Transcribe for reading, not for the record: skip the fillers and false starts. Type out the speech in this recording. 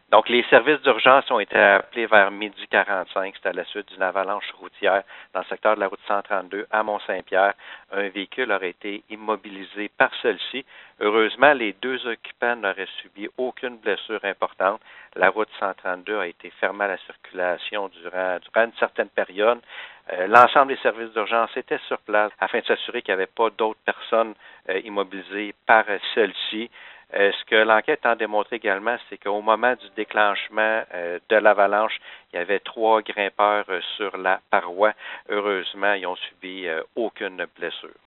Donc, les services d'urgence ont été appelés vers midi 45. C'était à la suite d'une avalanche routière dans le secteur de la route 132 à Mont-Saint-Pierre. Un véhicule aurait été immobilisé par celle-ci. Heureusement, les deux occupants n'auraient subi aucune blessure importante. La route 132 a été fermée à la circulation durant une certaine période. L'ensemble des services d'urgence étaient sur place afin de s'assurer qu'il n'y avait pas d'autres personnes immobilisées par celle-ci. Ce que l'enquête a démontré également, c'est qu'au moment du déclenchement de l'avalanche, il y avait 3 grimpeurs sur la paroi. Heureusement, ils n'ont subi aucune blessure.